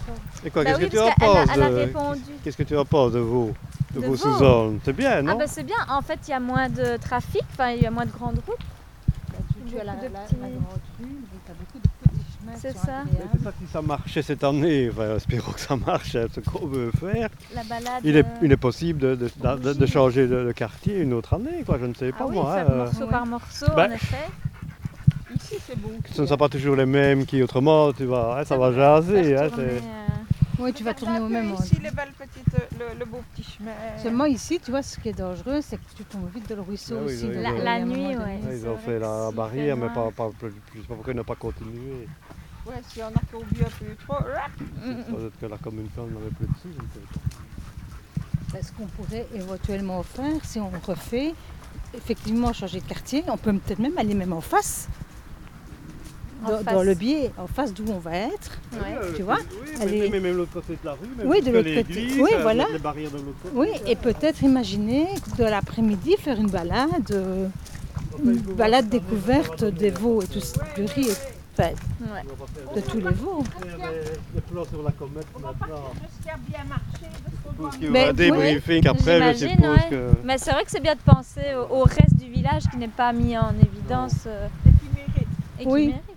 Et quoi, Bah qu'est-ce oui, que tu parce en qu'elle penses elle a répondu. Qu'est-ce que tu en penses de vos Vaud. sous-zones? C'est bien, non? Ah bah c'est bien, en fait il y a moins de trafic, enfin il y a moins de grandes routes. Bah, tu as la Beaucoup de grande petits- rue, mais tu as beaucoup de petits chemins C'est qui sont ça. Mais agréables. c'est ça, si ça marchait cette année, enfin, espérons que ça marche, hein, ce qu'on veut faire. La balade. Il est possible de changer de quartier une autre année, quoi, je ne sais Ah pas oui, moi. faire morceau par morceau, Bah, en effet. Ici, c'est beau. Ce ne sont pas toujours les mêmes qui autrement, tu vois, hein, ça va jaser. Faire Hein, tourner, Oui, tu vas tourner au même endroit. Ici, les belles petites, le beau petit chemin. Seulement ici, tu vois, ce qui est dangereux, c'est que tu tombes vite dans le ruisseau Ah oui, aussi. oui, donc, oui. à La un moment nuit, donné, ouais. ils c'est ont vrai fait que la s'il barrière, fait mais noir. pas plus. Je sais pas pourquoi ils n'ont pas continué. Ouais, si on a courbé un peu trop. Peut-être que la commune plan n'avait plus dessus. Je ne sais pas. Ce qu'on pourrait éventuellement faire, si on refait, effectivement changer de quartier, on peut peut-être même aller même en face. Dans le biais, en face d'où on va être, Ouais. tu vois. Oui, Allez. mais même l'autre côté de la rue, même Oui, de l'autre côté. l'église, Oui, voilà. les barrières de l'autre côté. Oui, et peut-être imaginer de l'après-midi faire une balade découverte des veaux et tout ce du riz, enfin, Ouais. de tous les veaux. Les plans sur la comète maintenant. Ce qui a bien marché. Je suppose qu'il y Mais aura un débriefing après, je J'imagine, suppose ouais. que... Mais c'est vrai que c'est bien de penser au reste du village qui n'est pas mis en évidence et qui Oui. mérite.